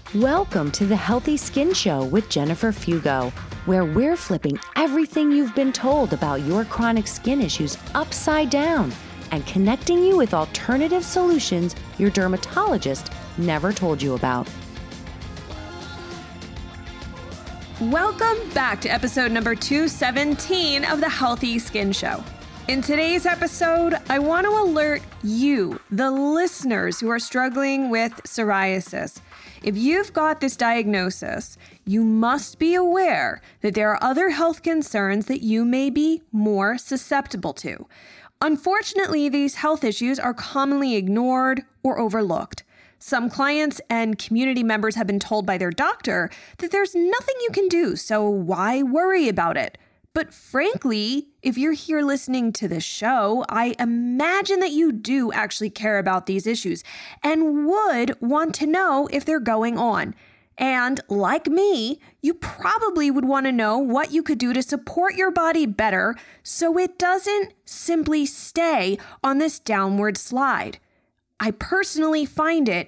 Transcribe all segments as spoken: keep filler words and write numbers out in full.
Welcome to the Healthy Skin Show with Jennifer Fugo, where we're flipping everything you've been told about your chronic skin issues upside down and connecting you with alternative solutions your dermatologist never told you about. Welcome back to episode number two seventeen of the Healthy Skin Show. In today's episode, I want to alert you, the listeners who are struggling with psoriasis. If you've got this diagnosis, you must be aware that there are other health concerns that you may be more susceptible to. Unfortunately, these health issues are commonly ignored or overlooked. Some clients and community members have been told by their doctor that there's nothing you can do, so why worry about it? But frankly, if you're here listening to this show, I imagine that you do actually care about these issues and would want to know if they're going on. And like me, you probably would want to know what you could do to support your body better so it doesn't simply stay on this downward slide. I personally find it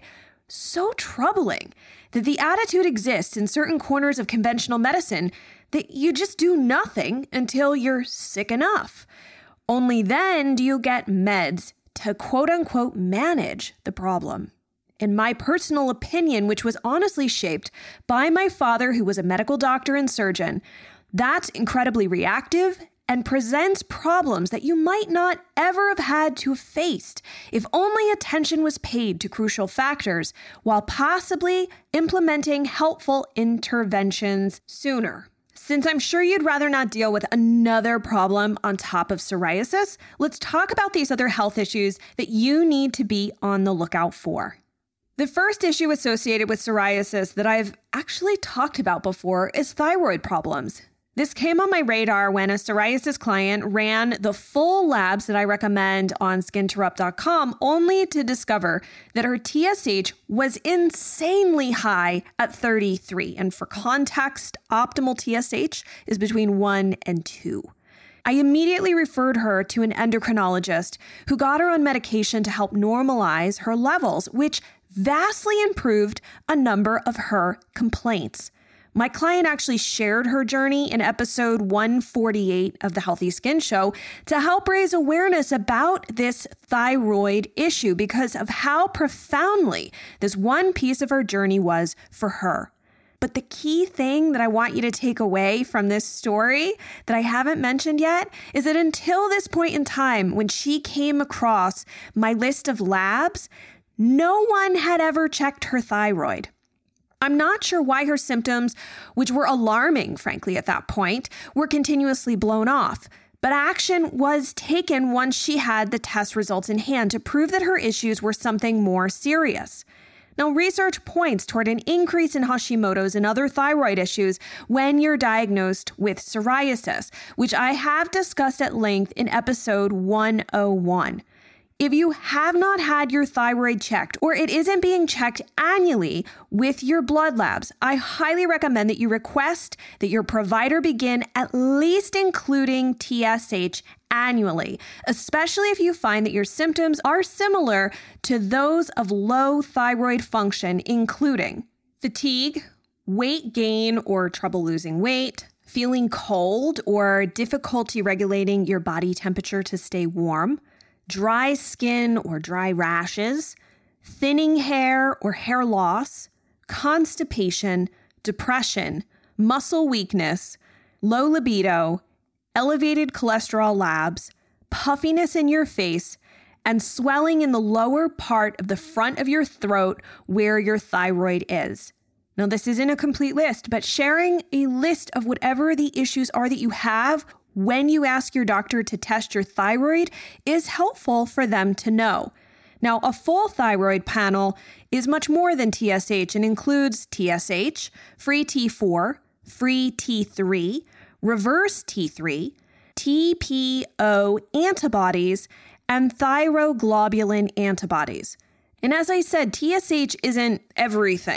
so troubling that the attitude exists in certain corners of conventional medicine that you just do nothing until you're sick enough. Only then do you get meds to quote unquote manage the problem. In my personal opinion, which was honestly shaped by my father, who was a medical doctor and surgeon, that's incredibly reactive and presents problems that you might not ever have had to have faced if only attention was paid to crucial factors while possibly implementing helpful interventions sooner. Since I'm sure you'd rather not deal with another problem on top of psoriasis, let's talk about these other health issues that you need to be on the lookout for. The first issue associated with psoriasis that I've actually talked about before is thyroid problems. This came on my radar when a psoriasis client ran the full labs that I recommend on skinterrupt dot com, only to discover that her T S H was insanely high at thirty-three. And for context, optimal T S H is between one and two. I immediately referred her to an endocrinologist who got her on medication to help normalize her levels, which vastly improved a number of her complaints. My client actually shared her journey in episode one forty-eight of the Healthy Skin Show to help raise awareness about this thyroid issue because of how profoundly this one piece of her journey was for her. But the key thing that I want you to take away from this story that I haven't mentioned yet is that until this point in time, when she came across my list of labs, no one had ever checked her thyroid. I'm not sure why her symptoms, which were alarming, frankly, at that point, were continuously blown off. But action was taken once she had the test results in hand to prove that her issues were something more serious. Now, research points toward an increase in Hashimoto's and other thyroid issues when you're diagnosed with psoriasis, which I have discussed at length in episode one oh one. If you have not had your thyroid checked or it isn't being checked annually with your blood labs, I highly recommend that you request that your provider begin at least including T S H annually, especially if you find that your symptoms are similar to those of low thyroid function, including fatigue, weight gain or trouble losing weight, feeling cold or difficulty regulating your body temperature to stay warm, dry skin or dry rashes, thinning hair or hair loss, constipation, depression, muscle weakness, low libido, elevated cholesterol labs, puffiness in your face, and swelling in the lower part of the front of your throat where your thyroid is. Now, this isn't a complete list, but sharing a list of whatever the issues are that you have when you ask your doctor to test your thyroid is helpful for them to know. Now, a full thyroid panel is much more than T S H and includes T S H, free T four, free T three, reverse T three, T P O antibodies, and thyroglobulin antibodies. And as I said, T S H isn't everything.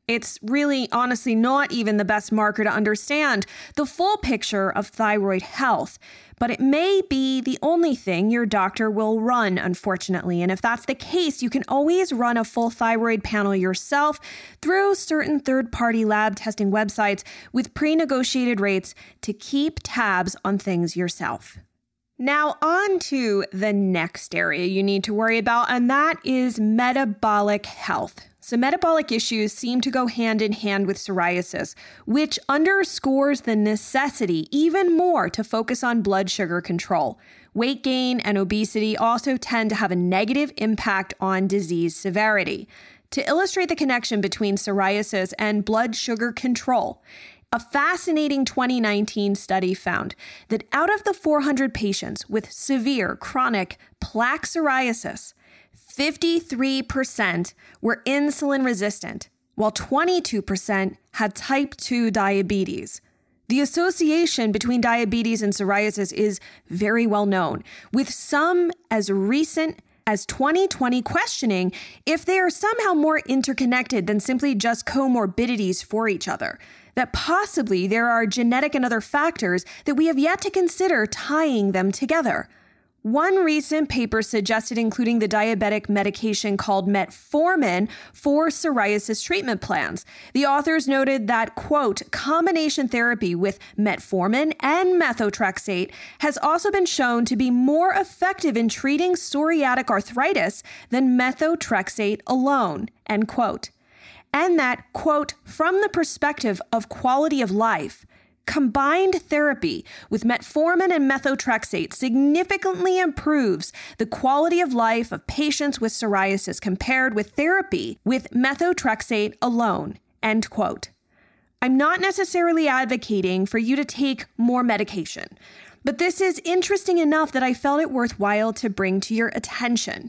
It's really, honestly, not even the best marker to understand the full picture of thyroid health, but it may be the only thing your doctor will run, unfortunately. And if that's the case, you can always run a full thyroid panel yourself through certain third-party lab testing websites with pre-negotiated rates to keep tabs on things yourself. Now on to the next area you need to worry about, and that is metabolic health. So metabolic issues seem to go hand in hand with psoriasis, which underscores the necessity even more to focus on blood sugar control. Weight gain and obesity also tend to have a negative impact on disease severity. To illustrate the connection between psoriasis and blood sugar control, a fascinating twenty nineteen study found that out of the four hundred patients with severe chronic plaque psoriasis, fifty-three percent were insulin resistant, while twenty-two percent had type two diabetes. The association between diabetes and psoriasis is very well known, with some as recent as twenty twenty questioning if they are somehow more interconnected than simply just comorbidities for each other, that possibly there are genetic and other factors that we have yet to consider tying them together. One recent paper suggested including the diabetic medication called metformin for psoriasis treatment plans. The authors noted that, quote, combination therapy with metformin and methotrexate has also been shown to be more effective in treating psoriatic arthritis than methotrexate alone, end quote. And that, quote, from the perspective of quality of life, combined therapy with metformin and methotrexate significantly improves the quality of life of patients with psoriasis compared with therapy with methotrexate alone, end quote. I'm not necessarily advocating for you to take more medication, but this is interesting enough that I felt it worthwhile to bring to your attention.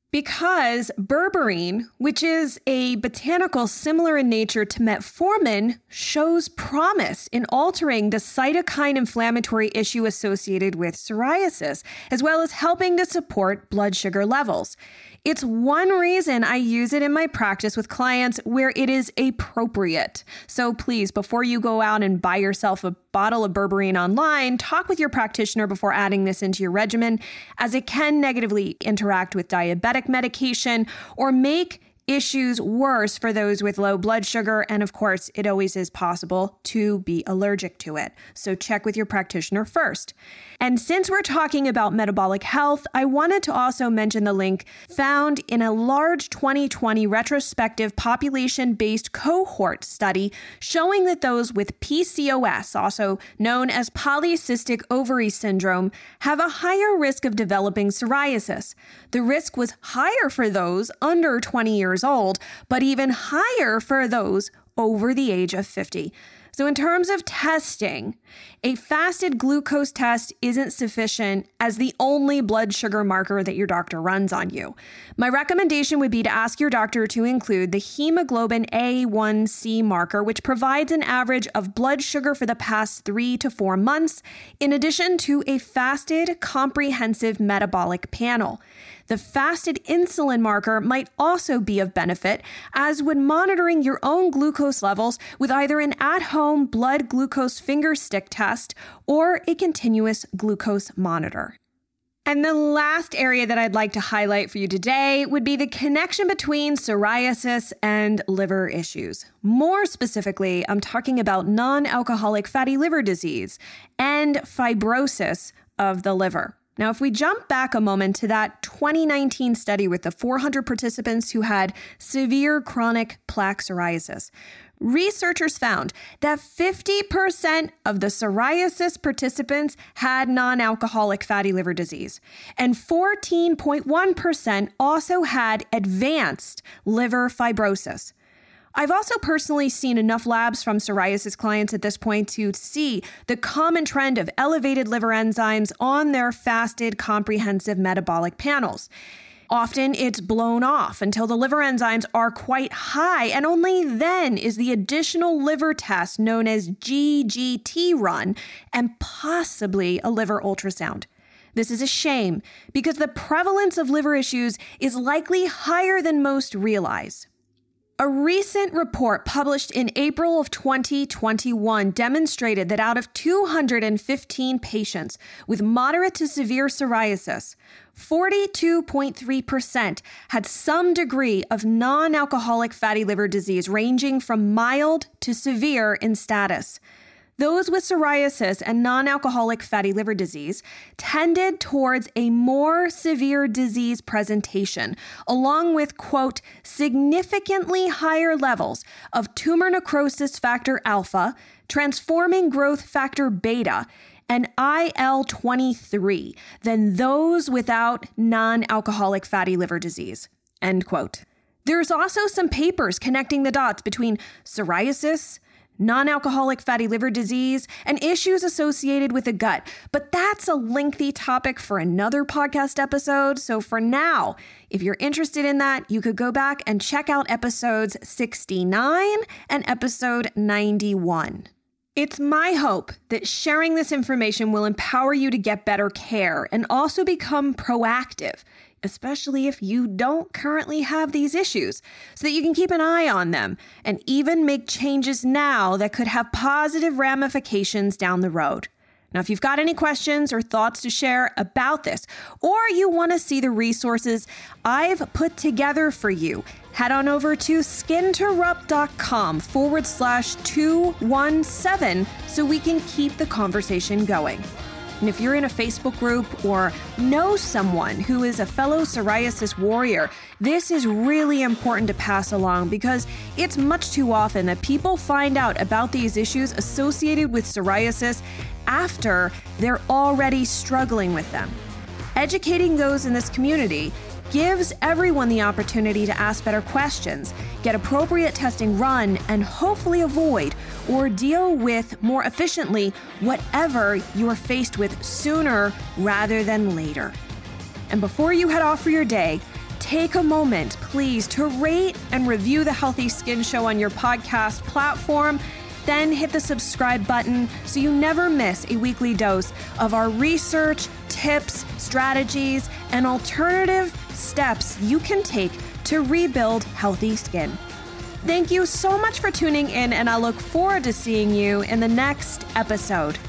Because berberine, which is a botanical similar in nature to metformin, shows promise in altering the cytokine inflammatory issue associated with psoriasis, as well as helping to support blood sugar levels. It's one reason I use it in my practice with clients where it is appropriate. So please, before you go out and buy yourself a bottle of berberine online, talk with your practitioner before adding this into your regimen, as it can negatively interact with diabetic medication or make issues worse for those with low blood sugar. And of course, it always is possible to be allergic to it. So check with your practitioner first. And since we're talking about metabolic health, I wanted to also mention the link found in a large twenty twenty retrospective population-based cohort study showing that those with P C O S, also known as polycystic ovary syndrome, have a higher risk of developing psoriasis. The risk was higher for those under twenty years old, but even higher for those over the age of fifty. So in terms of testing, a fasted glucose test isn't sufficient as the only blood sugar marker that your doctor runs on you. My recommendation would be to ask your doctor to include the hemoglobin A one C marker, which provides an average of blood sugar for the past three to four months, in addition to a fasted comprehensive metabolic panel. The fasted insulin marker might also be of benefit, as would monitoring your own glucose levels with either an at-home blood glucose finger stick test or a continuous glucose monitor. And the last area that I'd like to highlight for you today would be the connection between psoriasis and liver issues. More specifically, I'm talking about non-alcoholic fatty liver disease and fibrosis of the liver. Now, if we jump back a moment to that twenty nineteen study with the four hundred participants who had severe chronic plaque psoriasis, researchers found that fifty percent of the psoriasis participants had non-alcoholic fatty liver disease, and fourteen point one percent also had advanced liver fibrosis. I've also personally seen enough labs from psoriasis clients at this point to see the common trend of elevated liver enzymes on their fasted comprehensive metabolic panels. Often it's blown off until the liver enzymes are quite high, and only then is the additional liver test known as G G T run and possibly a liver ultrasound. This is a shame because the prevalence of liver issues is likely higher than most realize. A recent report published in April of twenty twenty-one demonstrated that out of two hundred fifteen patients with moderate to severe psoriasis, forty-two point three percent had some degree of non-alcoholic fatty liver disease ranging from mild to severe in status. Those with psoriasis and non-alcoholic fatty liver disease tended towards a more severe disease presentation, along with, quote, significantly higher levels of tumor necrosis factor alpha, transforming growth factor beta, and I L twenty-three than those without non-alcoholic fatty liver disease, end quote. There's also some papers connecting the dots between psoriasis, non-alcoholic fatty liver disease, and issues associated with the gut. But that's a lengthy topic for another podcast episode. So for now, if you're interested in that, you could go back and check out episodes sixty-nine and episode ninety-one. It's my hope that sharing this information will empower you to get better care and also become proactive, especially if you don't currently have these issues, so that you can keep an eye on them and even make changes now that could have positive ramifications down the road. Now, if you've got any questions or thoughts to share about this, or you want to see the resources I've put together for you, head on over to skinterrupt.com forward slash 217 so we can keep the conversation going. And if you're in a Facebook group or know someone who is a fellow psoriasis warrior, this is really important to pass along because it's much too often that people find out about these issues associated with psoriasis after they're already struggling with them. Educating those in this community gives everyone the opportunity to ask better questions, get appropriate testing run, and hopefully avoid or deal with more efficiently whatever you are faced with sooner rather than later. And before you head off for your day, take a moment, please, to rate and review the Healthy Skin Show on your podcast platform. Then hit the subscribe button so you never miss a weekly dose of our research, tips, strategies, and alternative steps you can take to rebuild healthy skin. Thank you so much for tuning in, and I look forward to seeing you in the next episode.